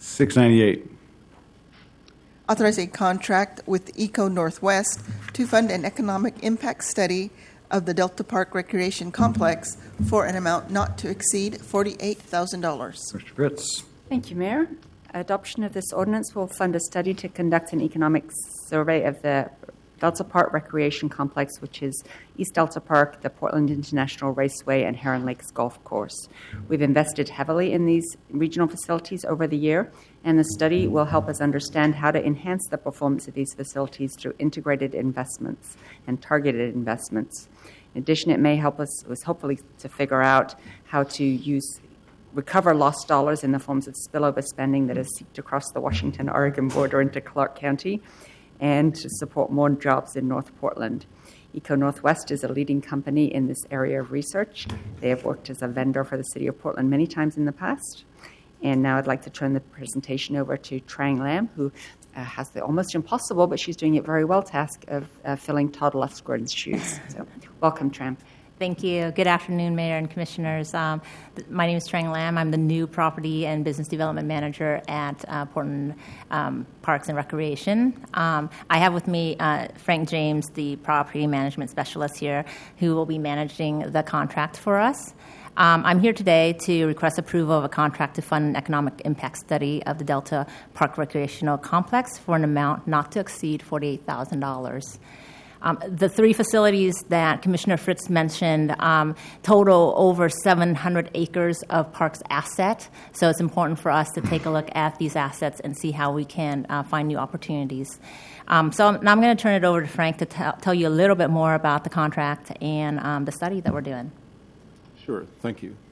698. Authorize a contract with Eco Northwest to fund an economic impact study of the Delta Park Recreation Complex for an amount not to exceed $48,000. Mr. Fritz. Thank you, Mayor. Adoption of this ordinance will fund a study to conduct an economic survey of the Delta Park Recreation Complex, which is East Delta Park, the Portland International Raceway, and Heron Lakes Golf Course. We've invested heavily in these regional facilities over the year, and the study will help us understand how to enhance the performance of these facilities through integrated investments and targeted investments. In addition, it may help us, hopefully, to figure out how to recover lost dollars in the forms of spillover spending that is seeped across the Washington-Oregon border into Clark County, and to support more jobs in North Portland. Eco Northwest is a leading company in this area of research. They have worked as a vendor for the City of Portland many times in the past. And now I'd like to turn the presentation over to Trang Lam, who has the almost impossible, but she's doing it very well, task of filling Todd Lustgren's shoes. So welcome, Trang. Thank you. Good afternoon, Mayor and Commissioners. My name is Trang Lam. I'm the new Property and Business Development Manager at Portland Parks and Recreation. I have with me Frank James, the Property Management Specialist here, who will be managing the contract for us. I'm here today to request approval of a contract to fund an economic impact study of the Delta Park Recreational Complex for an amount not to exceed $48,000. The three facilities that Commissioner Fritz mentioned total over 700 acres of parks asset, so it's important for us to take a look at these assets and see how we can find new opportunities. So now I'm going to turn it over to Frank to tell you a little bit more about the contract and the study that we're doing. Sure, thank you.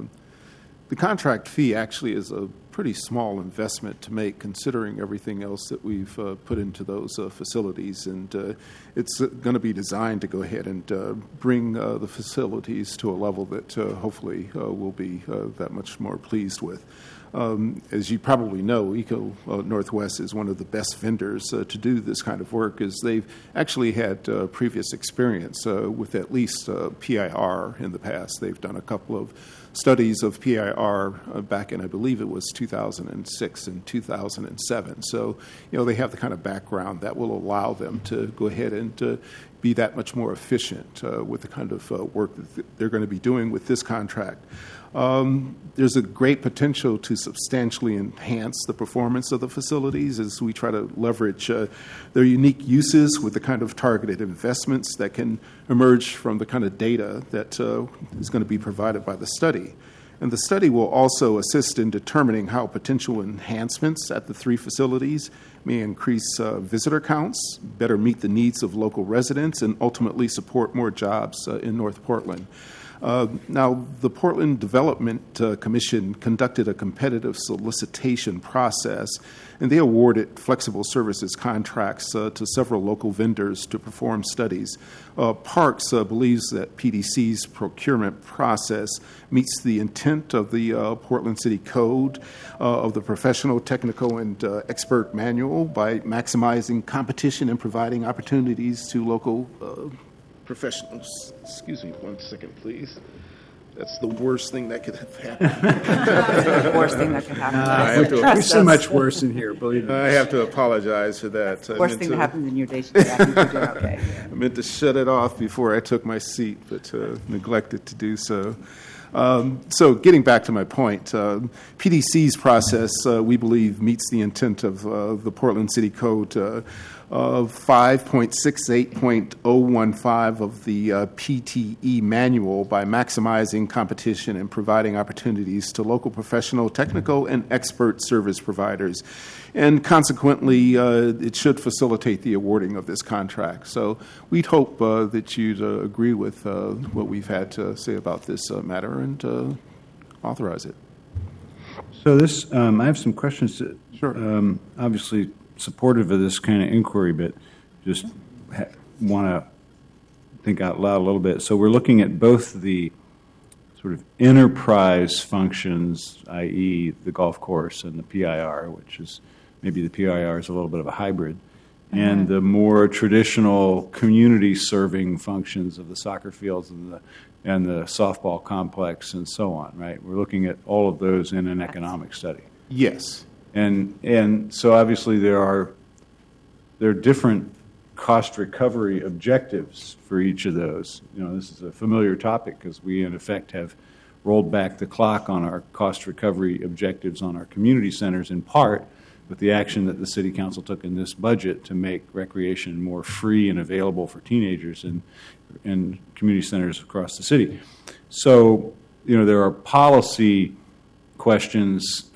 The contract fee actually is a pretty small investment to make, considering everything else that we've put into those facilities, and it's going to be designed to go ahead and bring the facilities to a level that hopefully we'll be that much more pleased with. As you probably know, Eco Northwest is one of the best vendors to do this kind of work, as they've actually had previous experience with at least PIR in the past. They've done a couple of studies of PIR back in, I believe it was 2006 and 2007. So, they have the kind of background that will allow them to go ahead and be that much more efficient with the kind of work that they're going to be doing with this contract. There's a great potential to substantially enhance the performance of the facilities as we try to leverage their unique uses with the kind of targeted investments that can emerge from the kind of data that is going to be provided by the study. And the study will also assist in determining how potential enhancements at the three facilities may increase visitor counts, better meet the needs of local residents, and ultimately support more jobs in North Portland. Now, the Portland Development Commission conducted a competitive solicitation process, and they awarded flexible services contracts to several local vendors to perform studies. Parks believes that PDC's procurement process meets the intent of the Portland City Code of the Professional, Technical, and Expert Manual by maximizing competition and providing opportunities to local professionals. Excuse me 1 second, please. That's the worst thing that could have happened. The worst thing that could happen. There's so much worse in here, believe me. I have to apologize for that. The worst thing that happens in your day today. I think you're doing okay. I meant to shut it off before I took my seat, but neglected to do so. So getting back to my point, PDC's process, we believe, meets the intent of the Portland City Code of 5.68.015 of the PTE manual by maximizing competition and providing opportunities to local professional, technical, and expert service providers. And consequently, it should facilitate the awarding of this contract. So we'd hope that you'd agree with what we've had to say about this matter and authorize it. So this, I have some questions. Sure. Obviously supportive of this kind of inquiry, but just want to think out loud a little bit. So we're looking at both the sort of enterprise functions, i.e. the golf course, and the PIR, which is maybe the PIR is a little bit of a hybrid, and the more traditional community-serving functions of the soccer fields and the softball complex and so on, right? We're looking at all of those in an economic study. Yes. And so obviously there are different cost recovery objectives for each of those. This is a familiar topic because we, in effect, have rolled back the clock on our cost recovery objectives on our community centers, in part with the action that the City Council took in this budget to make recreation more free and available for teenagers in community centers across the city. So, there are policy questions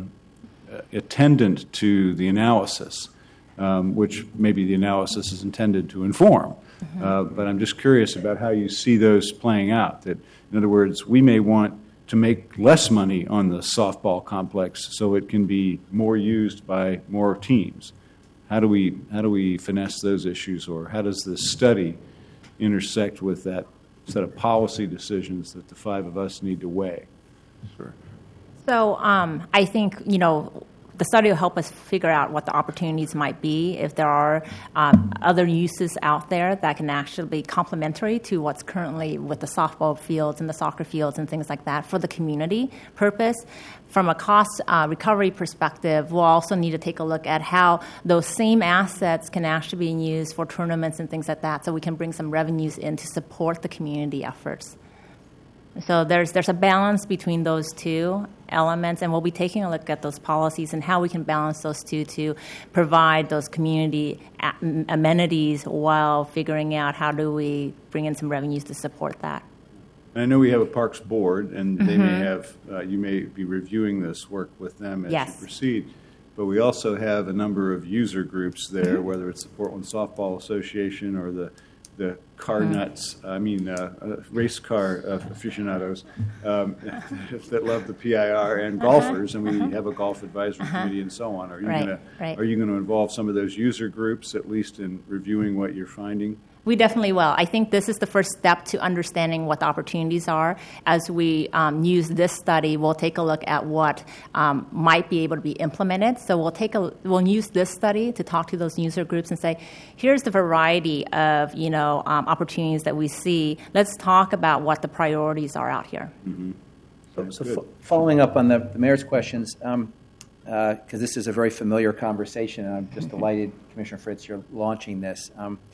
attendant to the analysis, which maybe the analysis is intended to inform. But I'm just curious about how you see those playing out. That, in other words, we may want to make less money on the softball complex so it can be more used by more teams. How do we finesse those issues, or how does this study intersect with that set of policy decisions that the five of us need to weigh? Sure. So I think, the study will help us figure out what the opportunities might be, if there are other uses out there that can actually be complementary to what's currently with the softball fields and the soccer fields and things like that for the community purpose. From a cost recovery perspective, we'll also need to take a look at how those same assets can actually be used for tournaments and things like that, so we can bring some revenues in to support the community efforts. So there's a balance between those two elements, and we'll be taking a look at those policies and how we can balance those two to provide those community amenities while figuring out how do we bring in some revenues to support that. I know we have a Parks Board, and they may have, you may be reviewing this work with them as you proceed, but we also have a number of user groups there, whether it's the Portland Softball Association or the car nuts, race car aficionados that love the PIR, and golfers, and we have a golf advisory committee and so on. Are you going to involve some of those user groups, at least in reviewing what you're finding? We definitely will. I think this is the first step to understanding what the opportunities are. As we use this study, we'll take a look at what might be able to be implemented. So we'll use this study to talk to those user groups and say, here's the variety of opportunities that we see. Let's talk about what the priorities are out here. So following up on the mayor's questions, because this is a very familiar conversation, and I'm just delighted, Commissioner Fritz, you're launching this.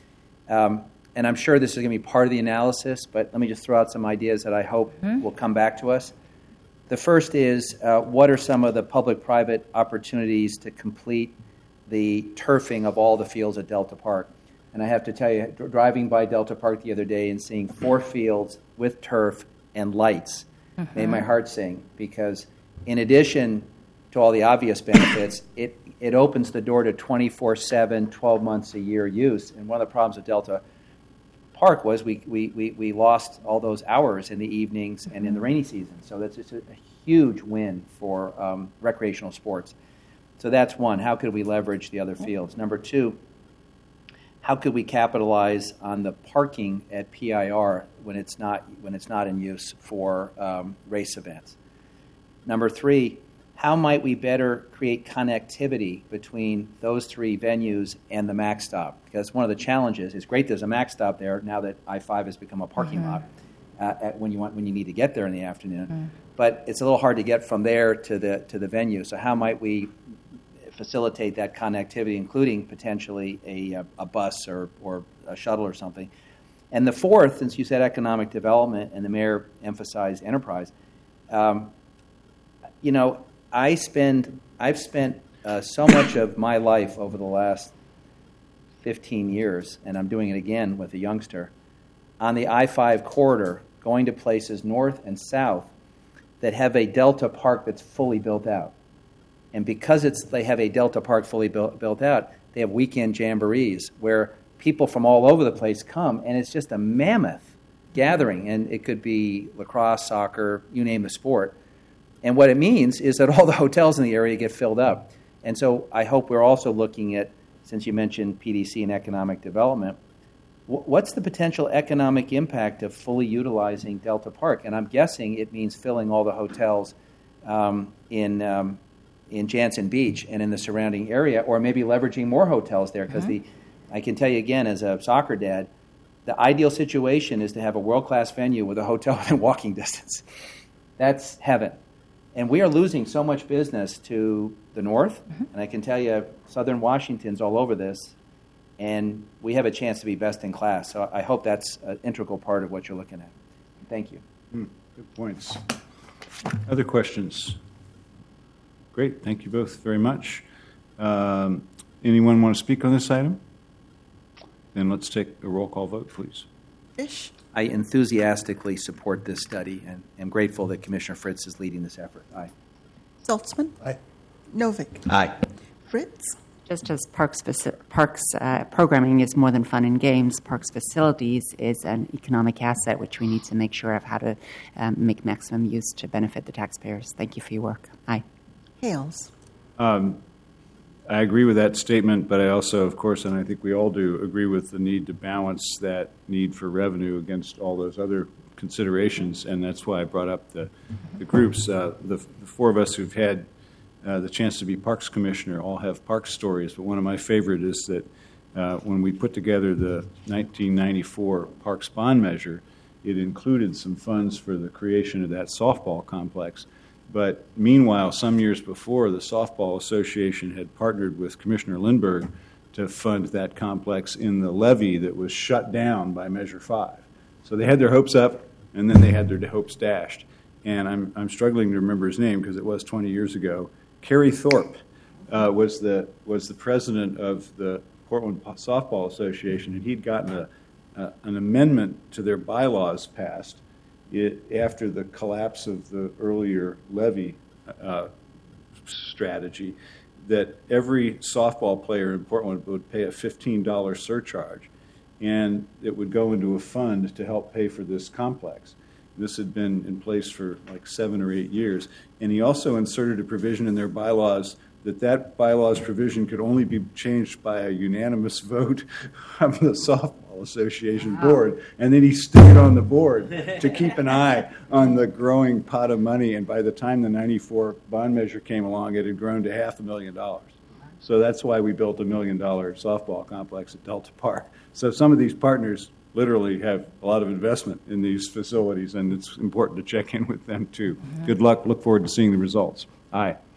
And I'm sure this is going to be part of the analysis, but let me just throw out some ideas that I hope will come back to us. The first is, what are some of the public-private opportunities to complete the turfing of all the fields at Delta Park? And I have to tell you, driving by Delta Park the other day and seeing 4 fields with turf and lights made my heart sing, because in addition to all the obvious benefits, it opens the door to 24/7, 12 months a year use. And one of the problems at Delta Park was we lost all those hours in the evenings and in the rainy season. So that's just a huge win for recreational sports. So that's one. How could we leverage the other fields? Number 2, how could we capitalize on the parking at PIR when it's not in use for race events? Number 3, how might we better create connectivity between those 3 venues and the Mac Stop? Because one of the challenges is great there's a Mac Stop there now that I-5 has become a parking lot when you need to get there in the afternoon. But it's a little hard to get from there to the venue. So how might we facilitate that connectivity, including potentially a bus or a shuttle or something? And the 4th, since you said economic development and the mayor emphasized enterprise, I've spent so much of my life over the last 15 years, and I'm doing it again with a youngster, on the I-5 corridor, going to places north and south that have a Delta Park that's fully built out. And because they have a Delta Park fully built out, they have weekend jamborees where people from all over the place come, and it's just a mammoth gathering. And it could be lacrosse, soccer, you name the sport. And what it means is that all the hotels in the area get filled up. And so I hope we're also looking at, since you mentioned PDC and economic development, what's the potential economic impact of fully utilizing Delta Park? And I'm guessing it means filling all the hotels in Jansen Beach and in the surrounding area, or maybe leveraging more hotels there. Because I can tell you again, as a soccer dad, the ideal situation is to have a world-class venue with a hotel within walking distance. That's heaven. And we are losing so much business to the north, and I can tell you southern Washington's all over this, and we have a chance to be best in class. So I hope that's an integral part of what you're looking at. Thank you. Good points. Other questions? Great. Thank you both very much. Anyone want to speak on this item? Then let's take a roll call vote, please. Fish, I enthusiastically support this study and am grateful that Commissioner Fritz is leading this effort. Aye. Saltzman, Aye. Novick, Aye. Fritz, Just as parks programming is more than fun and games, parks facilities is an economic asset which we need to make sure of how to make maximum use to benefit the taxpayers. Thank you for your work. Aye. Hales. I agree with that statement, but I also, of course, and I think we all do, agree with the need to balance that need for revenue against all those other considerations, and that's why I brought up the groups. The four of us who've had the chance to be Parks Commissioner all have park stories, but one of my favorite is that when we put together the 1994 Parks Bond Measure, it included some funds for the creation of that softball complex. But meanwhile, some years before, the Softball Association had partnered with Commissioner Lindbergh to fund that complex in the levee that was shut down by Measure 5. So they had their hopes up, and then they had their hopes dashed. And I'm struggling to remember his name because it was 20 years ago. Kerry Thorpe was the president of the Portland Softball Association, and he'd gotten an amendment to their bylaws passed after the collapse of the earlier levee strategy, that every softball player in Portland would pay a $15 surcharge, and it would go into a fund to help pay for this complex. This had been in place for like 7 or 8 years, and he also inserted a provision in their bylaws that bylaws provision could only be changed by a unanimous vote of the Softball Association board, and then he stayed on the board to keep an eye on the growing pot of money, and by the time the 94 bond measure came along, it had grown to $500,000. So that's why we built $1 million softball complex at Delta Park. So some of these partners literally have a lot of investment in these facilities, and it's important to check in with them too. Good luck. Look forward to seeing the results. Aye.